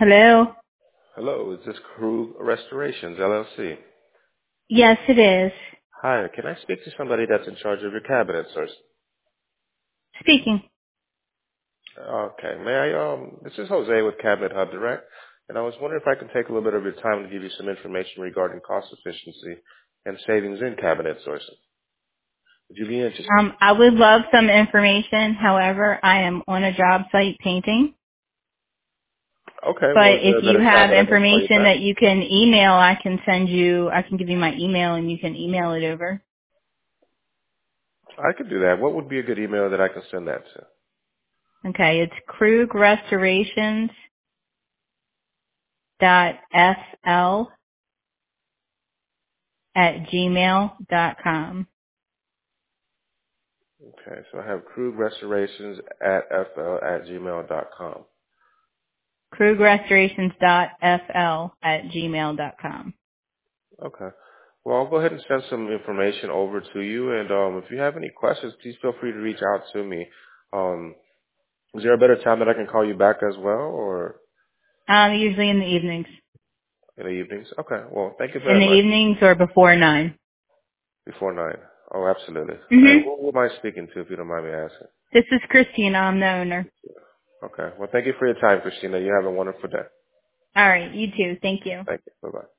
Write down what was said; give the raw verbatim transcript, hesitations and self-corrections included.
Hello? Hello, is this Crew Restorations, L L C? Yes, it is. Hi, can I speak to somebody that's in charge of your cabinets or... Speaking. Okay, may I, um, this is Jose with Cabinet Hub Direct, and I was wondering if I can take a little bit of your time to give you some information regarding cost efficiency and savings in cabinet sourcing. Would you be interested? Um, I would love some information. However, I am on a job site painting. Okay, well, But is there if a you better time have that I can call you information back? that you can email, I can send you, I can give you my email and you can email it over. I could do that. What would be a good email that I can send that to? Okay, it's Krug Restorations dot F L at gmail dot com. Okay, so I have crewrestorations at fl at gmail dot com. Krug Restorations dot F L at gmail dot com. Okay. Well, I'll go ahead and send some information over to you. And um, if you have any questions, please feel free to reach out to me. Um, is there a better time that I can call you back as well, or Um, usually in the evenings. in the evenings? Okay. Well, thank you In very the much. evenings or before nine. Before nine. Oh, absolutely. And Mm-hmm. who, who am I speaking to, if you don't mind me asking? This is Christina. I'm the owner. Okay. Well, thank you for your time, Christina. You have a wonderful day. All right. You too. Thank you. Thank you. Bye-bye.